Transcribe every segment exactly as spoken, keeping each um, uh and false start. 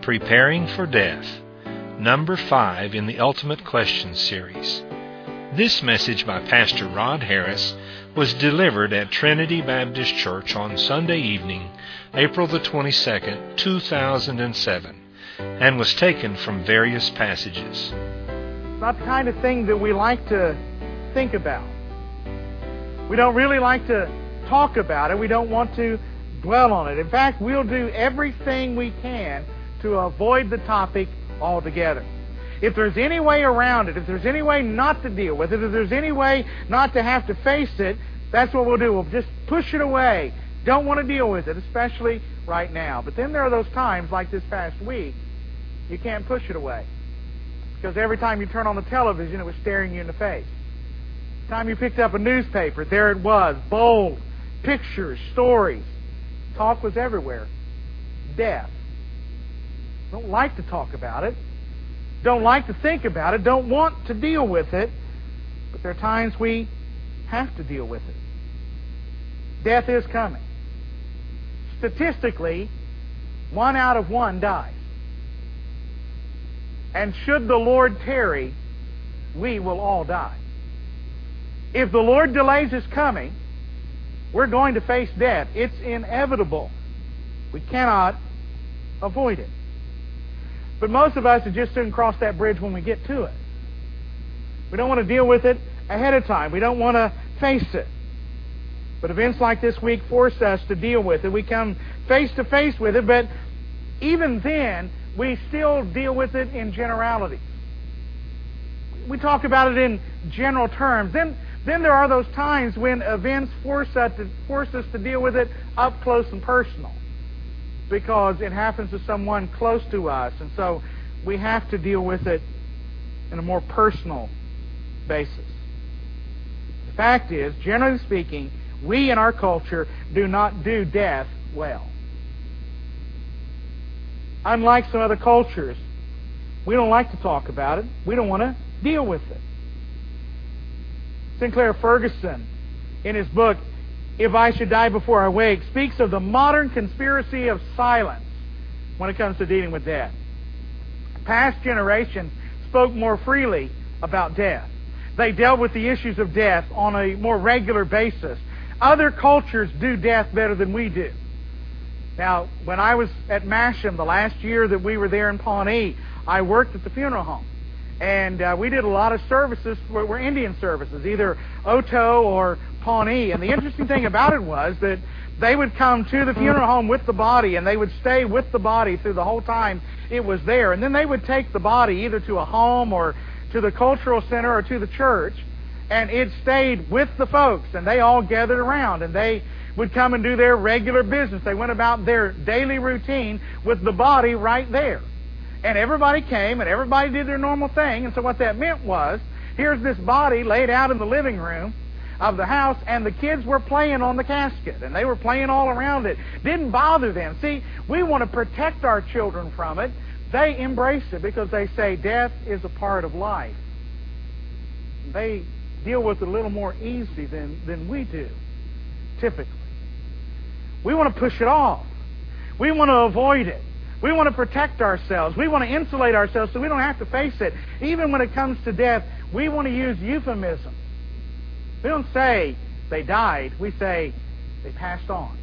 Preparing for Death, number five in the Ultimate Questions series. This message by Pastor Rod Harris was delivered at Trinity Baptist Church on Sunday evening, April the twenty-second, two thousand seven, and was taken from various passages. It's not the kind of thing that we like to think about. We don't really like to talk about it. We don't want to dwell on it. In fact, we'll do everything we can to avoid the topic altogether. If there's any way around it, if there's any way not to deal with it, if there's any way not to have to face it, that's what we'll do. We'll just push it away. Don't want to deal with it, especially right now. But then there are those times, like this past week, you can't push it away. Because every time you turn on the television, it was staring you in the face. The time you picked up a newspaper, there it was, bold, pictures, stories. Talk was everywhere. Death. Don't like to talk about it. Don't like to think about it. Don't want to deal with it. But there are times we have to deal with it. Death is coming. Statistically, one out of one dies. And should the Lord tarry, we will all die. If the Lord delays His coming, we're going to face death. It's inevitable. We cannot avoid it. But most of us would just soon cross that bridge when we get to it. We don't want to deal with it ahead of time. We don't want to face it. But events like this week force us to deal with it. We come face to face with it, but even then, we still deal with it in generalities. We talk about it in general terms. Then, then there are those times when events force us to, force us to deal with it up close and personal, because it happens to someone close to us, and so we have to deal with it in a more personal basis. The fact is, generally speaking, we in our culture do not do death well. Unlike some other cultures, we don't like to talk about it. We don't want to deal with it. Sinclair Ferguson, in his book, If I Should Die Before I Wake, speaks of the modern conspiracy of silence when it comes to dealing with death. Past generations spoke more freely about death. They dealt with the issues of death on a more regular basis. Other cultures do death better than we do. Now, when I was at Masham the last year that we were there in Pawnee, I worked at the funeral home. And uh, we did a lot of services, were, were Indian services, either Oto or Pawnee. And the interesting thing about it was that they would come to the funeral home with the body, and they would stay with the body through the whole time it was there. And then they would take the body either to a home or to the cultural center or to the church, and it stayed with the folks, and they all gathered around, and they would come and do their regular business. They went about their daily routine with the body right there. And everybody came, and everybody did their normal thing. And so what that meant was, here's this body laid out in the living room of the house, and the kids were playing on the casket, and they were playing all around it. Didn't bother them. See, we want to protect our children from it. They embrace it because they say death is a part of life. They deal with it a little more easy than, than we do, typically. We want to push it off. We want to avoid it. We want to protect ourselves. We want to insulate ourselves so we don't have to face it. Even when it comes to death, we want to use euphemisms. We don't say they died. We say they passed on.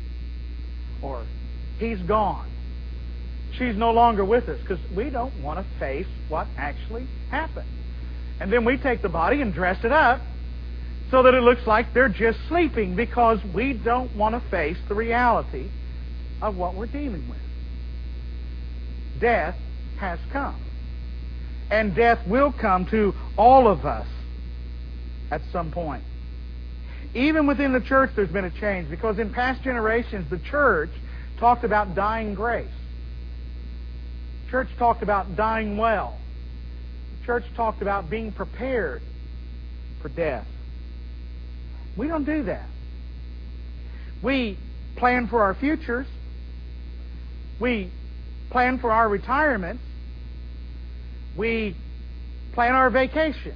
Or he's gone. She's no longer with us, because we don't want to face what actually happened. And then we take the body and dress it up so that it looks like they're just sleeping, because we don't want to face the reality of what we're dealing with. Death has come. And death will come to all of us at some point. Even within the church there's been a change, because in past generations the church talked about dying grace. The church talked about dying well. The church talked about being prepared for death. We don't do that. We plan for our futures. We plan for our retirement. We plan our vacation.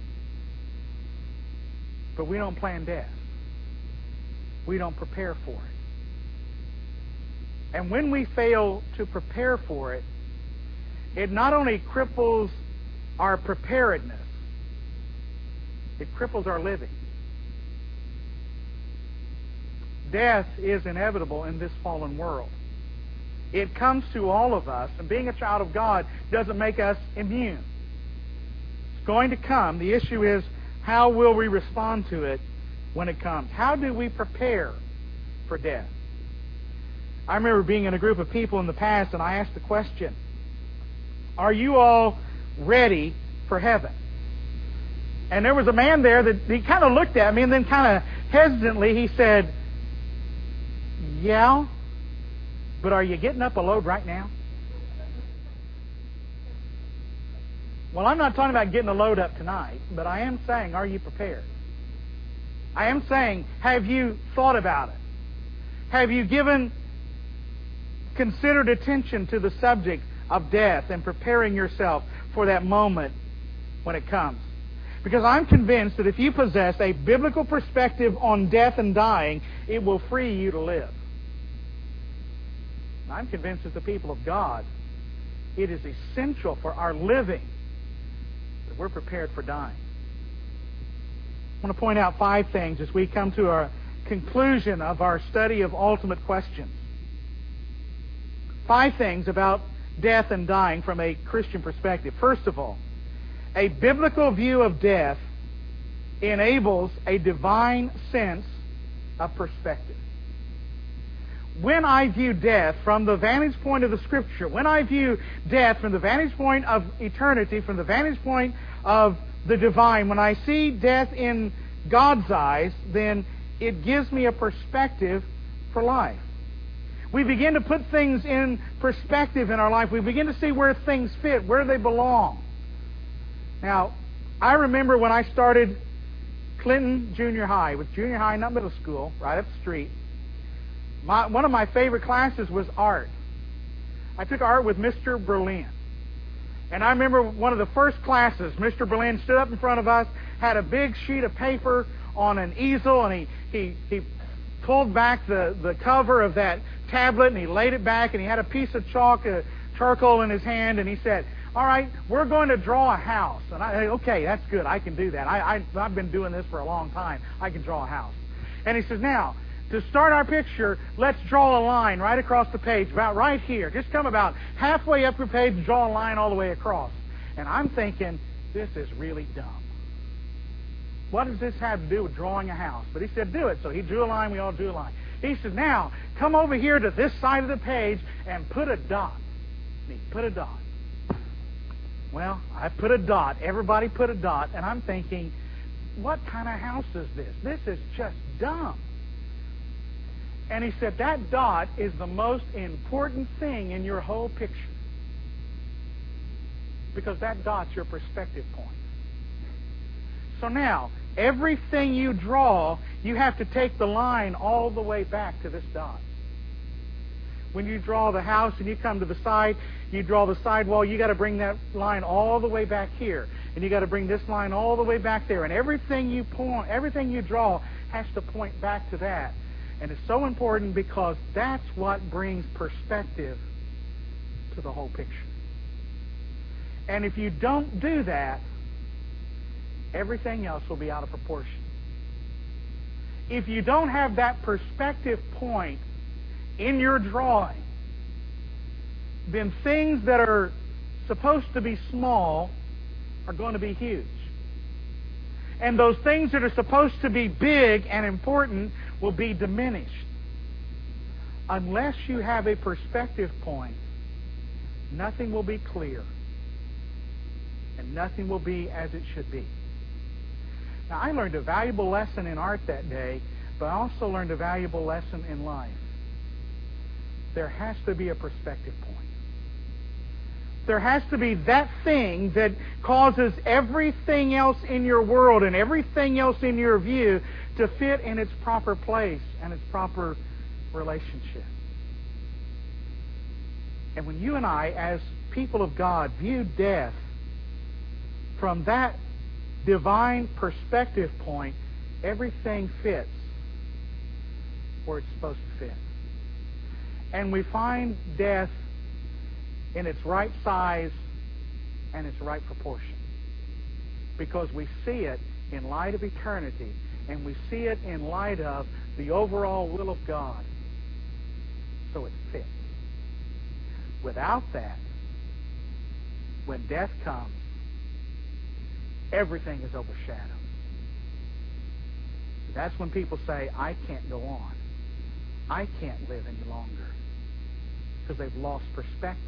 But we don't plan death. We don't prepare for it. And when we fail to prepare for it, it not only cripples our preparedness, it cripples our living. Death is inevitable in this fallen world. It comes to all of us, and being a child of God doesn't make us immune. It's going to come. The issue is, how will we respond to it when it comes? How do we prepare for death? I remember being in a group of people in the past, and I asked the question, are you all ready for heaven? And there was a man there that he kind of looked at me, and then kind of hesitantly he said, yeah, but are you getting up a load right now? Well, I'm not talking about getting a load up tonight, but I am saying, are you prepared? I am saying, have you thought about it? Have you given considered attention to the subject of death and preparing yourself for that moment when it comes? Because I'm convinced that if you possess a biblical perspective on death and dying, it will free you to live. I'm convinced as the people of God, it is essential for our living that we're prepared for dying. I want to point out five things as we come to our conclusion of our study of ultimate questions. Five things about death and dying from a Christian perspective. First of all, a biblical view of death enables a divine sense of perspective. When I view death from the vantage point of the Scripture, when I view death from the vantage point of eternity, from the vantage point of the divine, when I see death in God's eyes, then it gives me a perspective for life. We begin to put things in perspective in our life. We begin to see where things fit, where they belong. Now, I remember when I started Clinton Junior High, with junior high, not middle school, right up the street. My, one of my favorite classes was art. I took art with Mister Berlin. And I remember one of the first classes, Mister Berlin stood up in front of us, had a big sheet of paper on an easel, and he, he, he pulled back the, the cover of that tablet, and he laid it back, and he had a piece of chalk, uh, charcoal in his hand, and he said, all right, we're going to draw a house. And I said, okay, that's good. I can do that. I, I, I've been doing this for a long time. I can draw a house. And he says, now, to start our picture, let's draw a line right across the page, about right here. Just come about halfway up your page and draw a line all the way across. And I'm thinking, this is really dumb. What does this have to do with drawing a house? But he said, do it. So he drew a line. We all drew a line. He said, now, come over here to this side of the page and put a dot. And he put a dot. Well, I put a dot. Everybody put a dot. And I'm thinking, what kind of house is this? This is just dumb. And he said, that dot is the most important thing in your whole picture. Because that dot's your perspective point. So now, everything you draw, you have to take the line all the way back to this dot. When you draw the house and you come to the side, you draw the side wall, you got to bring that line all the way back here. And you got to bring this line all the way back there. And everything you point, everything you draw has to point back to that. And it's so important because that's what brings perspective to the whole picture. And if you don't do that, everything else will be out of proportion. If you don't have that perspective point in your drawing, then things that are supposed to be small are going to be huge. And those things that are supposed to be big and important will be diminished. Unless you have a perspective point, nothing will be clear. And nothing will be as it should be. Now, I learned a valuable lesson in art that day, but I also learned a valuable lesson in life. There has to be a perspective point. There has to be that thing that causes everything else in your world and everything else in your view to fit in its proper place and its proper relationship. And when you and I, as people of God, view death from that divine perspective point, everything fits where it's supposed to fit. and we find death in its right size and its right proportion. Because we see it in light of eternity, and we see it in light of the overall will of God. So it fits. Without that, when death comes, everything is overshadowed. That's when people say, I can't go on. I can't live any longer. Because they've lost perspective.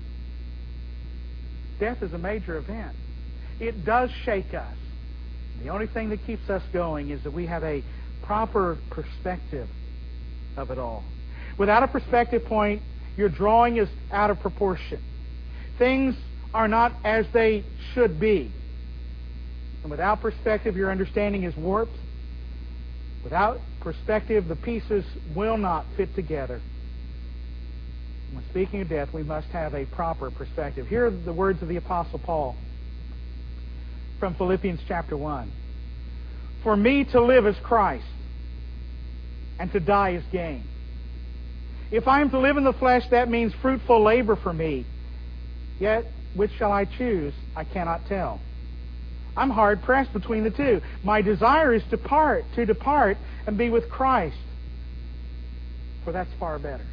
Death is a major event. It does shake us. The only thing that keeps us going is that we have a proper perspective of it all. Without a perspective point, your drawing is out of proportion. Things are not as they should be. And without perspective, your understanding is warped. Without perspective, the pieces will not fit together. When speaking of death, we must have a proper perspective. Here are the words of the Apostle Paul from Philippians chapter one. For me to live is Christ, and to die is gain. If I am to live in the flesh, that means fruitful labor for me. Yet, which shall I choose? I cannot tell. I'm hard pressed between the two. My desire is to depart, to depart and be with Christ, for that's far better.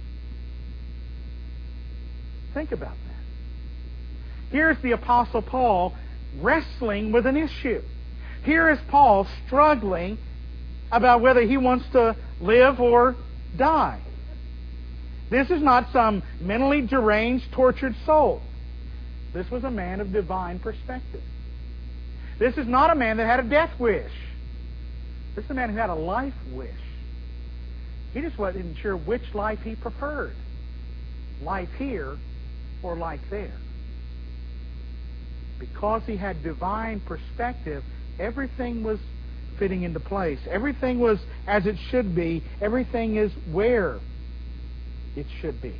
Think about that. Here's the Apostle Paul wrestling with an issue. Here is Paul struggling about whether he wants to live or die. This is not some mentally deranged, tortured soul. This was a man of divine perspective. This is not a man that had a death wish. This is a man who had a life wish. He just wasn't sure which life he preferred. Life here or life there. Because he had divine perspective, everything was fitting into place. Everything was as it should be. Everything is where it should be.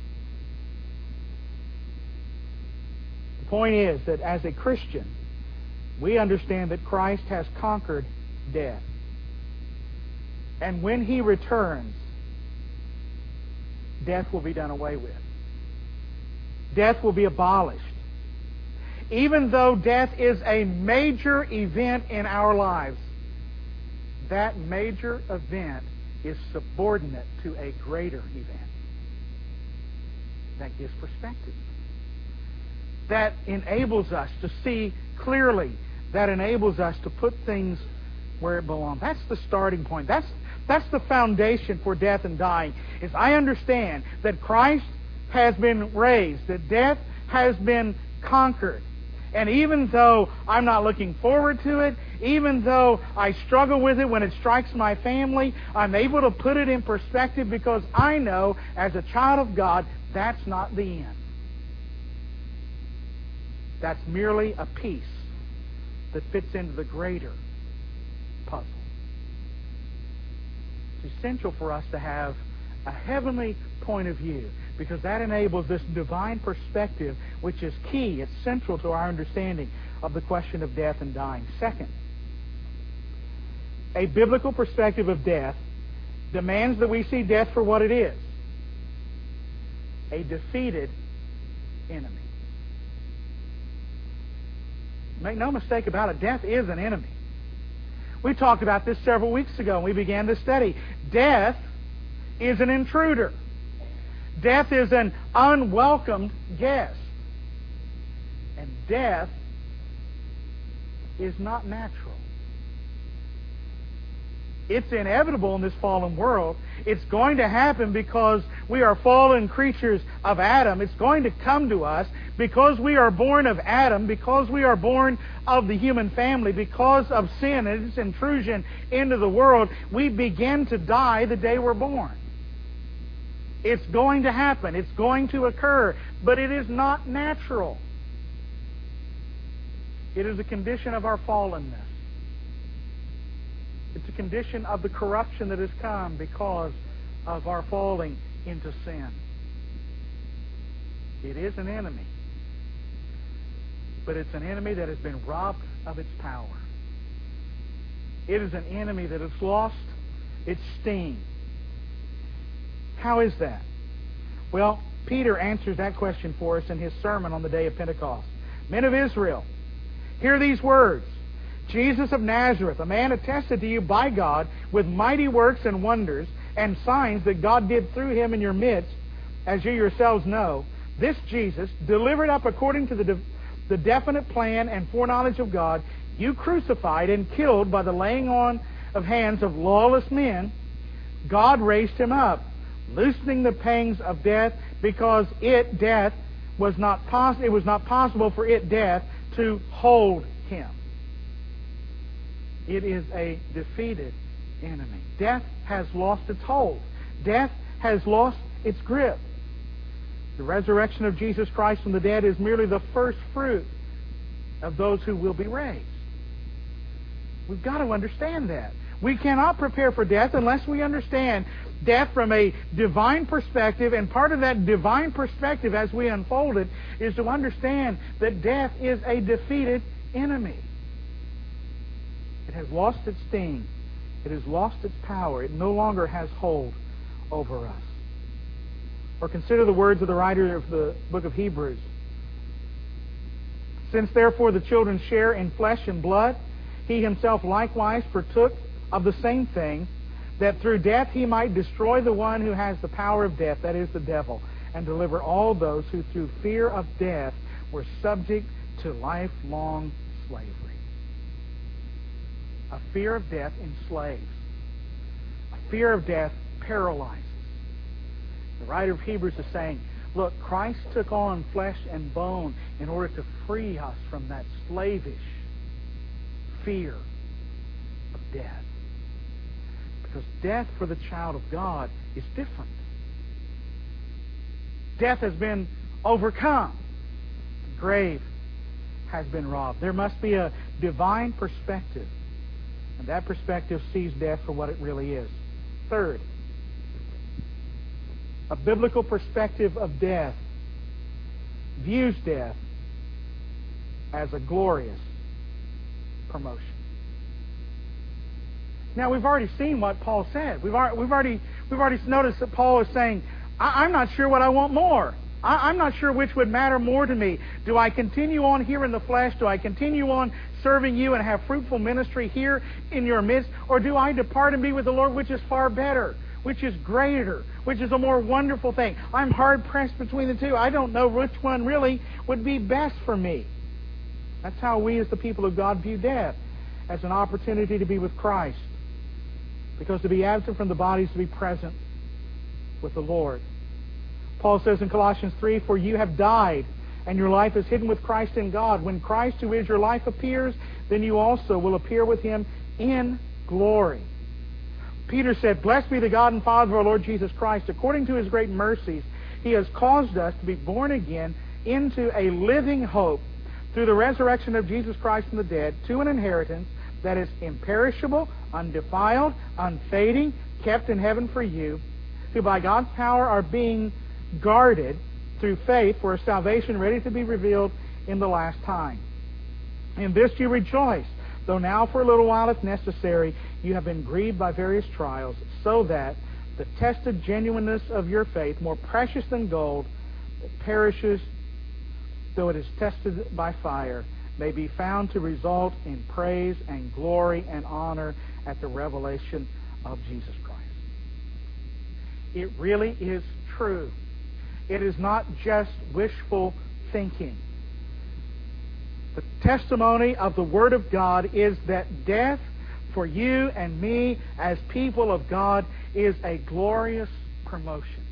The point is that as a Christian, we understand that Christ has conquered death. And when He returns, death will be done away with. Death will be abolished. Even though death is a major event in our lives, that major event is subordinate to a greater event. That gives perspective. That enables us to see clearly. That enables us to put things where it belongs. That's the starting point. That's that's the foundation for death and dying. Is I understand that Christ has been raised, that death has been conquered. And even though I'm not looking forward to it, even though I struggle with it when it strikes my family, I'm able to put it in perspective because I know, as a child of God, that's not the end. That's merely a piece that fits into the greater puzzle. It's essential for us to have a heavenly point of view, because that enables this divine perspective, which is key, it's central to our understanding of the question of death and dying. Second, a biblical perspective of death demands that we see death for what it is: a defeated enemy. Make no mistake about it, death is an enemy. We talked about this several weeks ago when we began this study. Death is an intruder. Death is an unwelcomed guest. And death is not natural. It's inevitable in this fallen world. It's going to happen because we are fallen creatures of Adam. It's going to come to us because we are born of Adam, because we are born of the human family, because of sin and its intrusion into the world. We begin to die the day we're born. It's going to happen. It's going to occur. But it is not natural. It is a condition of our fallenness. It's a condition of the corruption that has come because of our falling into sin. It is an enemy. But it's an enemy that has been robbed of its power. It is an enemy that has lost its sting. How is that? Well, Peter answers that question for us in his sermon on the day of Pentecost. Men of Israel, hear these words. Jesus of Nazareth, a man attested to you by God with mighty works and wonders and signs that God did through him in your midst, as you yourselves know. This Jesus, delivered up according to the, de- the definite plan and foreknowledge of God, you crucified and killed by the laying on of hands of lawless men. God raised him up, loosening the pangs of death, because it, death, was not poss- it was not possible for it, death, to hold him. It is a defeated enemy. Death has lost its hold. Death has lost its grip. The resurrection of Jesus Christ from the dead is merely the first fruit of those who will be raised. We've got to understand that. We cannot prepare for death unless we understand death from a divine perspective, and part of that divine perspective as we unfold it is to understand that death is a defeated enemy. It has lost its sting. It has lost its power. It no longer has hold over us. Or consider the words of the writer of the book of Hebrews. Since therefore the children share in flesh and blood, he himself likewise partook of the same thing, that through death he might destroy the one who has the power of death, that is the devil, and deliver all those who through fear of death were subject to lifelong slavery. A fear of death enslaves. A fear of death paralyzes. The writer of Hebrews is saying, look, Christ took on flesh and bone in order to free us from that slavish fear of death. Because death for the child of God is different. Death has been overcome. The grave has been robbed. There must be a divine perspective. And that perspective sees death for what it really is. Third, a biblical perspective of death views death as a glorious promotion. Now, we've already seen what Paul said. We've already, we've already, we've already noticed that Paul is saying, I, I'm not sure what I want more. I, I'm not sure which would matter more to me. Do I continue on here in the flesh? Do I continue on serving you and have fruitful ministry here in your midst? Or do I depart and be with the Lord, which is far better, which is greater, which is a more wonderful thing? I'm hard-pressed between the two. I don't know which one really would be best for me. That's how we as the people of God view death, as an opportunity to be with Christ. Because to be absent from the body is to be present with the Lord. Paul says in Colossians three, for you have died, and your life is hidden with Christ in God. When Christ, who is your life, appears, then you also will appear with Him in glory. Peter said, blessed be the God and Father of our Lord Jesus Christ. According to His great mercies, He has caused us to be born again into a living hope through the resurrection of Jesus Christ from the dead, to an inheritance that is imperishable, undefiled, unfading, kept in heaven for you, who by God's power are being guarded through faith for a salvation ready to be revealed in the last time. In this you rejoice, though now for a little while, if necessary, you have been grieved by various trials, so that the tested genuineness of your faith, more precious than gold, that perishes though it is tested by fire, may be found to result in praise and glory and honor at the revelation of Jesus Christ. It really is true. It is not just wishful thinking. The testimony of the Word of God is that death for you and me as people of God is a glorious promotion.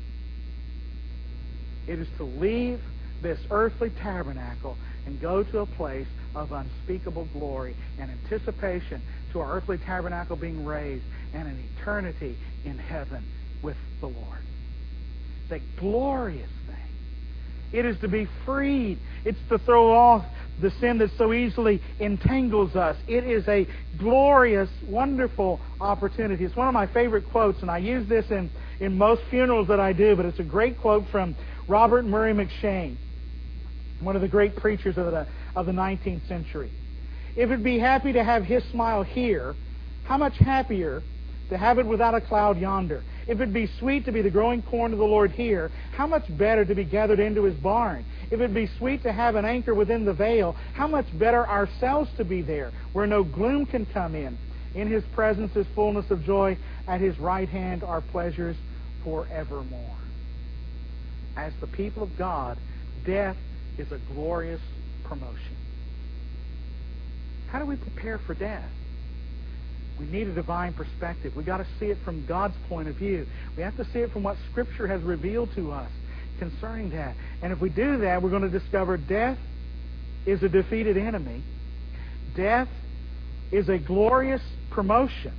It is to leave this earthly tabernacle and go to a place of unspeakable glory and anticipation to our earthly tabernacle being raised and an eternity in heaven with the Lord. It's a glorious thing. It is to be freed. It's to throw off the sin that so easily entangles us. It is a glorious, wonderful opportunity. It's one of my favorite quotes, and I use this in, in most funerals that I do, but it's a great quote from Robert Murray McCheyne, one of the great preachers of the, of the nineteenth century. If it'd be happy to have His smile here, how much happier to have it without a cloud yonder. If it'd be sweet to be the growing corn of the Lord here, how much better to be gathered into His barn? If it'd be sweet to have an anchor within the veil, how much better ourselves to be there, where no gloom can come in. In His presence is fullness of joy. At His right hand are pleasures forevermore. As the people of God, death is a glorious promotion. How do we prepare for death? We need a divine perspective. We've got to see it from God's point of view. We have to see it from what Scripture has revealed to us concerning that. And if we do that, we're going to discover death is a defeated enemy. Death is a glorious promotion.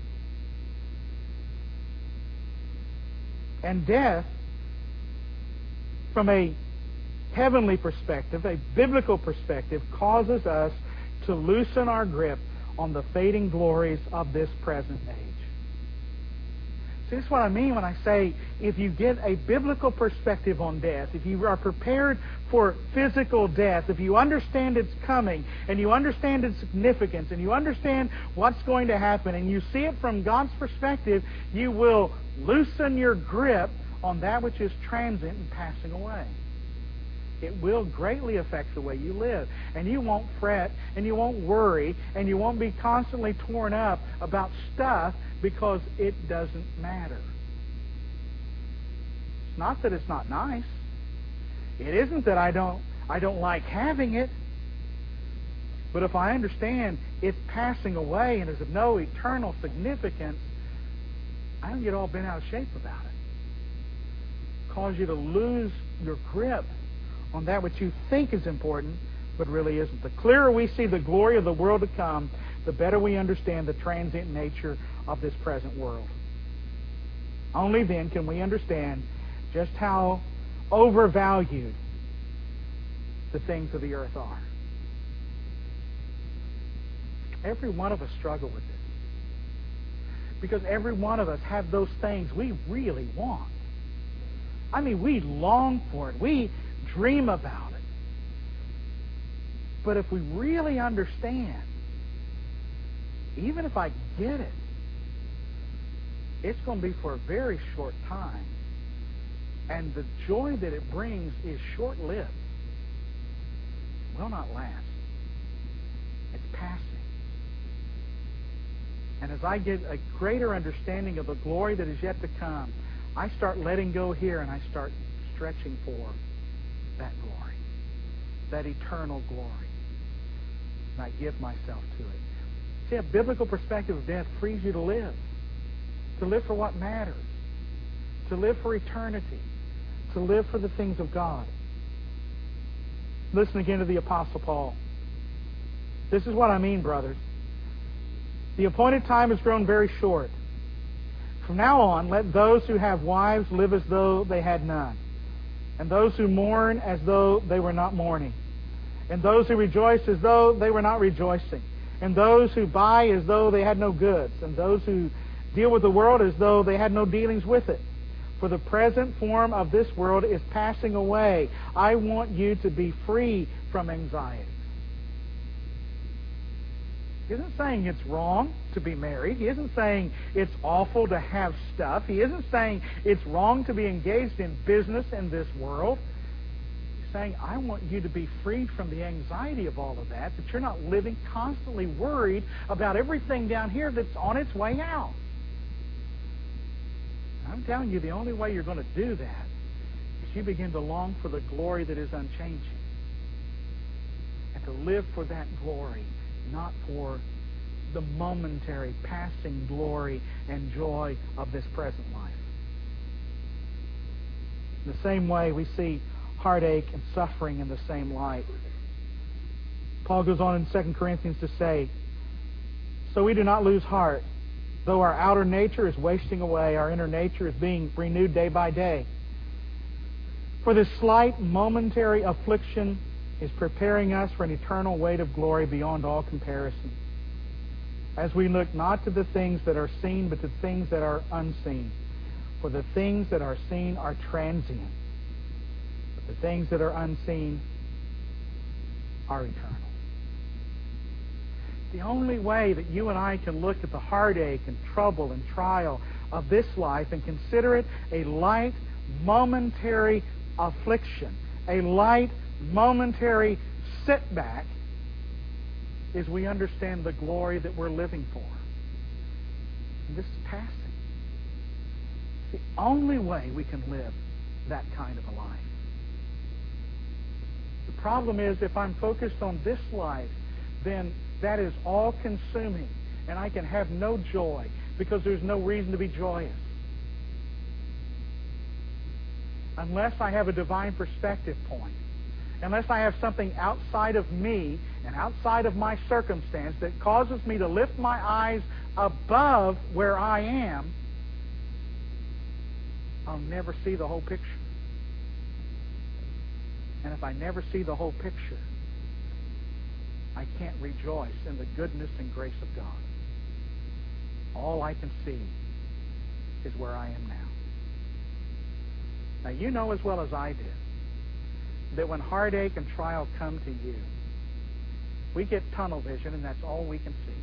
And death, from a heavenly perspective, a biblical perspective, causes us to loosen our grip on the fading glories of this present age. See, that's what I mean when I say if you get a biblical perspective on death, if you are prepared for physical death, if you understand its coming, and you understand its significance, and you understand what's going to happen, and you see it from God's perspective, you will loosen your grip on that which is transient and passing away. It will greatly affect the way you live. And you won't fret, and you won't worry, and you won't be constantly torn up about stuff because it doesn't matter. It's not that it's not nice. It isn't that I don't I don't like having it. But if I understand it's passing away and is of no eternal significance, I don't get all bent out of shape about it. Cause you to lose your grip on that which you think is important, but really isn't. The clearer we see the glory of the world to come, the better we understand the transient nature of this present world. Only then can we understand just how overvalued the things of the earth are. Every one of us struggle with this. Because every one of us have those things we really want. I mean, we long for it. We dream about it. But if we really understand, even if I get it, it's going to be for a very short time. And the joy that it brings is short-lived. It will not last. It's passing. And as I get a greater understanding of the glory that is yet to come, I start letting go here and I start stretching for that glory, that eternal glory. And I give myself to it. See, a biblical perspective of death frees you to live. To live for what matters. To live for eternity. To live for the things of God. Listen again to the Apostle Paul. This is what I mean, brothers. The appointed time has grown very short. From now on, let those who have wives live as though they had none, and those who mourn as though they were not mourning, and those who rejoice as though they were not rejoicing, and those who buy as though they had no goods, and those who deal with the world as though they had no dealings with it. For the present form of this world is passing away. I want you to be free from anxiety. He isn't saying it's wrong to be married. He isn't saying it's awful to have stuff. He isn't saying it's wrong to be engaged in business in this world. He's saying, I want you to be freed from the anxiety of all of that, that you're not living constantly worried about everything down here that's on its way out. I'm telling you, the only way you're going to do that is you begin to long for the glory that is unchanging. And to live for that glory, not for the momentary, passing glory and joy of this present life. In the same way, we see heartache and suffering in the same light. Paul goes on in Second Corinthians to say, so we do not lose heart. Though our outer nature is wasting away, our inner nature is being renewed day by day. For this slight momentary affliction is preparing us for an eternal weight of glory beyond all comparison. As we look not to the things that are seen, but to things that are unseen. For the things that are seen are transient, but the things that are unseen are eternal. The only way that you and I can look at the heartache and trouble and trial of this life and consider it a light, momentary affliction, a light, momentary setback, is we understand the glory that we're living for. And this is passing. It's the only way we can live that kind of a life. The problem is, if I'm focused on this life, then that is all-consuming, and I can have no joy because there's no reason to be joyous. Unless I have a divine perspective point, unless I have something outside of me and outside of my circumstance that causes me to lift my eyes above where I am, I'll never see the whole picture. And if I never see the whole picture, I can't rejoice in the goodness and grace of God. All I can see is where I am now. Now, you know as well as I did that when heartache and trial come to you, we get tunnel vision, and that's all we can see.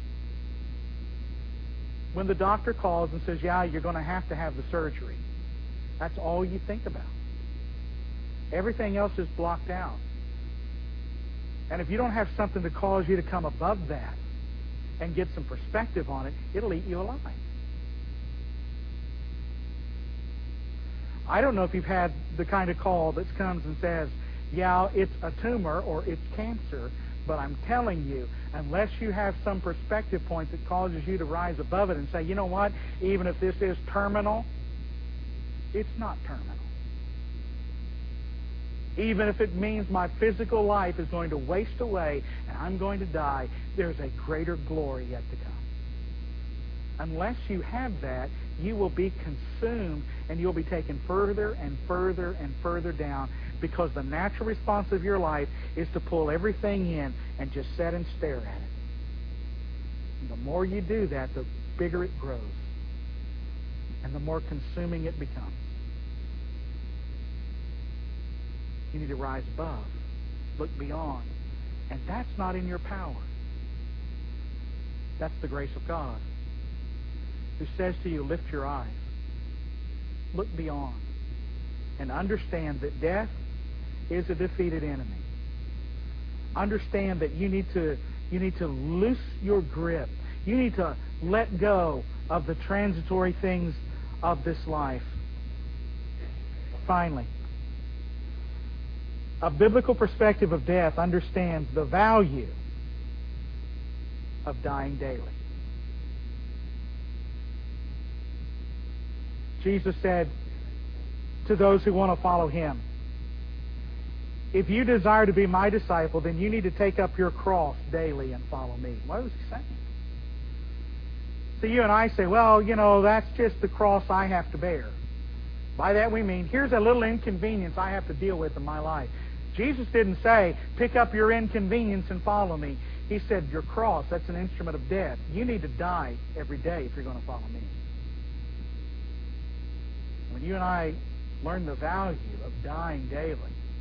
When the doctor calls and says, yeah, you're going to have to have the surgery, that's all you think about. Everything else is blocked out. And if you don't have something to cause you to come above that and get some perspective on it, it'll eat you alive. I don't know if you've had the kind of call that comes and says, yeah, it's a tumor or it's cancer, but I'm telling you, unless you have some perspective point that causes you to rise above it and say, you know what, even if this is terminal, it's not terminal. Even if it means my physical life is going to waste away and I'm going to die, there's a greater glory yet to come. Unless you have that, you will be consumed and you'll be taken further and further and further down, because the natural response of your life is to pull everything in and just sit and stare at it. And the more you do that, the bigger it grows and the more consuming it becomes. You need to rise above, look beyond, and that's not in your power. That's the grace of God, who says to you, lift your eyes, look beyond, and understand that death is a defeated enemy. Understand that you need to you need to loose your grip. You need to let go of the transitory things of this life. Finally, a biblical perspective of death understands the value of dying daily. Jesus said to those who want to follow Him, if you desire to be my disciple, then you need to take up your cross daily and follow me. What was He saying? So you and I say, well, you know, that's just the cross I have to bear. By that we mean, here's a little inconvenience I have to deal with in my life. Jesus didn't say, pick up your inconvenience and follow me. He said, your cross, that's an instrument of death. You need to die every day if you're going to follow me. When you and I learn the value of dying daily,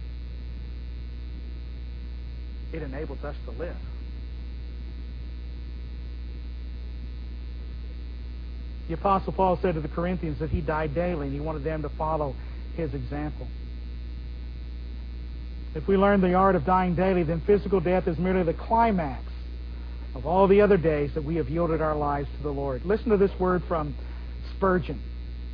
it enables us to live. The Apostle Paul said to the Corinthians that he died daily and he wanted them to follow his example. If we learn the art of dying daily, then physical death is merely the climax of all the other days that we have yielded our lives to the Lord. Listen to this word from Spurgeon.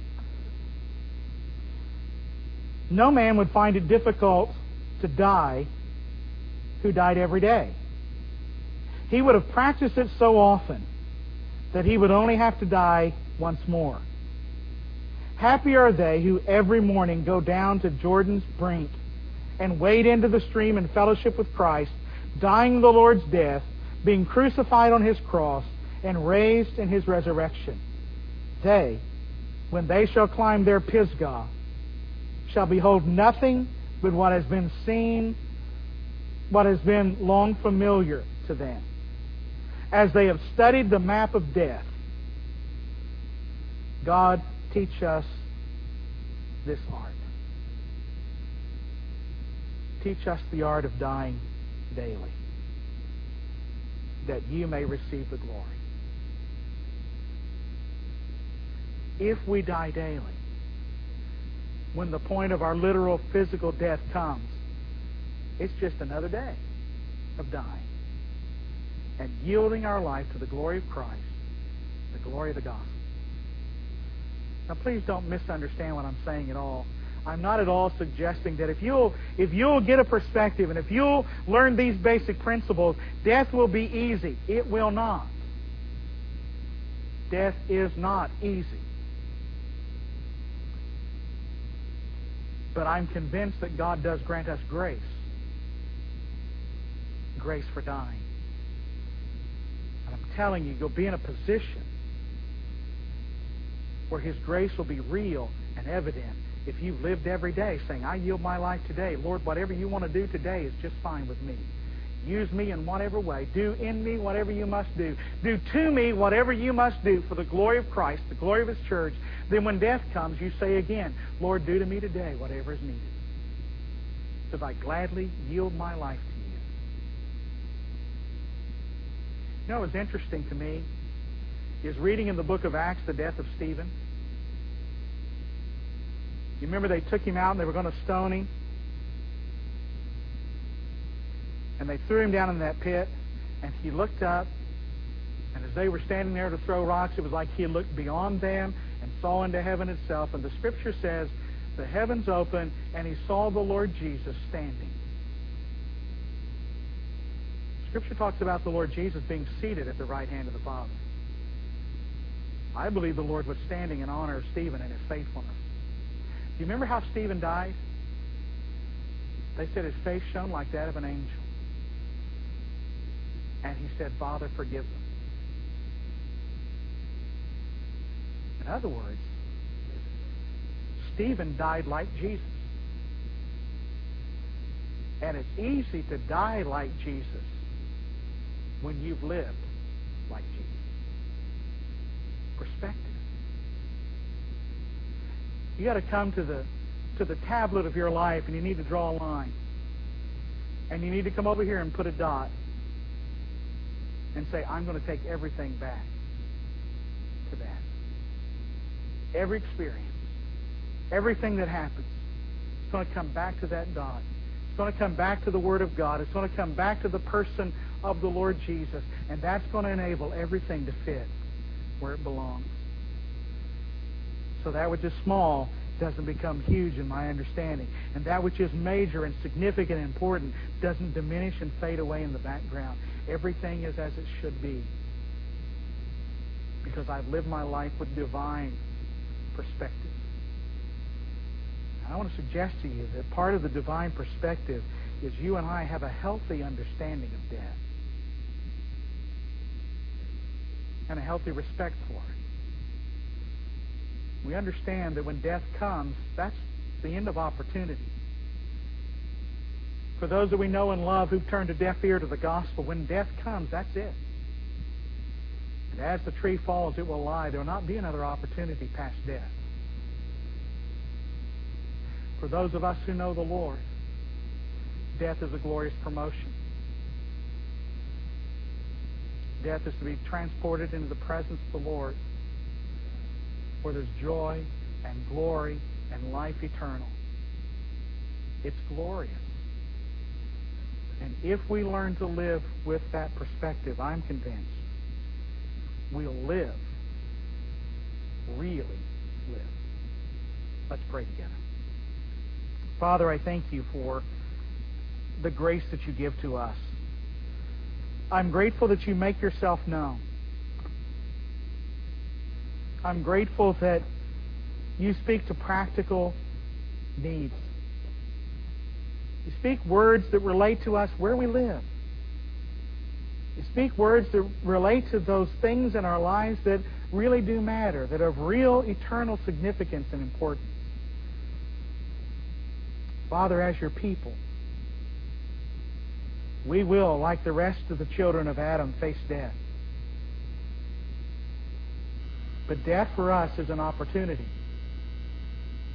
No man would find it difficult to die who died every day. He would have practiced it so often that he would only have to die once more. Happy are they who every morning go down to Jordan's brink and wade into the stream in fellowship with Christ, dying the Lord's death, being crucified on His cross, and raised in His resurrection. They, when they shall climb their Pisgah, shall behold nothing but what has been seen, what has been long familiar to them. As they have studied the map of death, God, teach us this art. Teach us the art of dying daily. that you may receive the glory. If we die daily, when the point of our literal physical death comes, it's just another day of dying and yielding our life to the glory of Christ, the glory of the gospel. Now, please don't misunderstand what I'm saying at all. I'm not at all suggesting that if you'll, if you'll get a perspective and if you'll learn these basic principles, death will be easy. It will not. Death is not easy. But I'm convinced that God does grant us grace. Grace for dying. And I'm telling you, you'll be in a position where His grace will be real and evident if you've lived every day saying, I yield my life today. Lord, whatever you want to do today is just fine with me. Use me in whatever way. Do in me whatever you must do. Do to me whatever you must do for the glory of Christ, the glory of His church. Then when death comes, you say again, Lord, do to me today whatever is needed. So I gladly yield my life to you. You know what's interesting to me is reading in the book of Acts the death of Stephen. You remember they took him out and they were going to stone him? And they threw him down in that pit, and he looked up, and as they were standing there to throw rocks, it was like he looked beyond them and saw into heaven itself. And the Scripture says, the heavens opened, and he saw the Lord Jesus standing. Scripture talks about the Lord Jesus being seated at the right hand of the Father. I believe the Lord was standing in honor of Stephen and his faithfulness. Do you remember how Stephen died? They said his face shone like that of an angel. And he said, Father, forgive them. In other words, Stephen died like Jesus. And it's easy to die like Jesus when you've lived like Jesus. Perspective. You got to come to the to the tablet of your life, and you need to draw a line. And you need to come over here and put a dot and say, I'm going to take everything back to that. Every experience, everything that happens, it's going to come back to that dot. It's going to come back to the Word of God. It's going to come back to the person of the Lord Jesus. And that's going to enable everything to fit where it belongs. So that which is small doesn't become huge in my understanding. And that which is major and significant and important doesn't diminish and fade away in the background. Everything is as it should be. Because I've lived my life with divine perspective. And I want to suggest to you that part of the divine perspective is you and I have a healthy understanding of death. And a healthy respect for it. We understand that when death comes, that's the end of opportunity. For those that we know and love who've turned a deaf ear to the gospel, when death comes, that's it. And as the tree falls, it will lie. There will not be another opportunity past death. For those of us who know the Lord, death is a glorious promotion. Death is to be transported into the presence of the Lord, where there's joy and glory and life eternal. It's glorious. And if we learn to live with that perspective, I'm convinced we'll live, really live. Let's pray together. Father, I thank you for the grace that you give to us. I'm grateful that you make yourself known. I'm grateful that you speak to practical needs. You speak words that relate to us where we live. You speak words that relate to those things in our lives that really do matter, that are of real eternal significance and importance. Father, as your people, we will, like the rest of the children of Adam, face death. But death for us is an opportunity.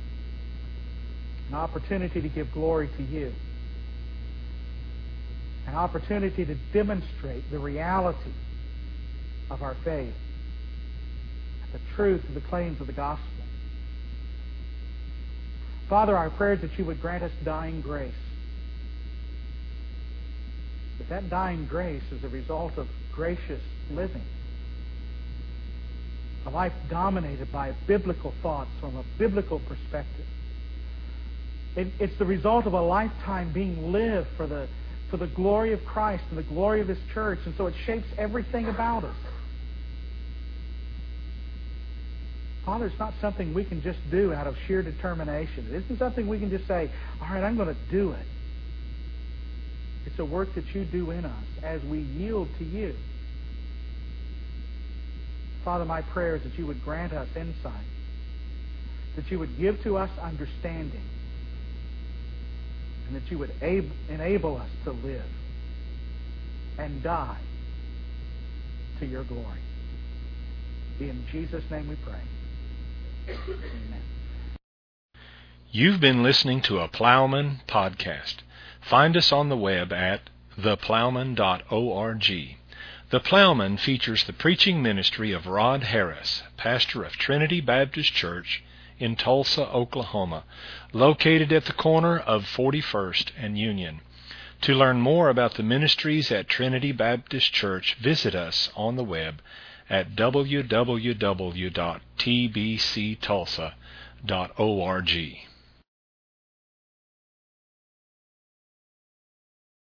An opportunity to give glory to you. an opportunity to demonstrate the reality of our faith, the truth of the claims of the gospel. Father, our prayer is that you would grant us dying grace. But that dying grace is a result of gracious living. A life dominated by biblical thoughts from a biblical perspective. It, it's the result of a lifetime being lived for the, for the glory of Christ and the glory of His church, and so it shapes everything about us. Father, it's not something we can just do out of sheer determination. It isn't something we can just say, all right, I'm going to do it. It's a work that you do in us as we yield to you. Father, my prayer is that you would grant us insight, that you would give to us understanding, and that you would ab- enable us to live and die to your glory. In Jesus' name we pray. Amen. You've been listening to a Plowman podcast. Find us on the web at the plowman dot org. The Plowman features the preaching ministry of Rod Harris, pastor of Trinity Baptist Church in Tulsa, Oklahoma, located at the corner of forty-first and Union. To learn more about the ministries at Trinity Baptist Church, visit us on the web at w w w dot t b c tulsa dot org.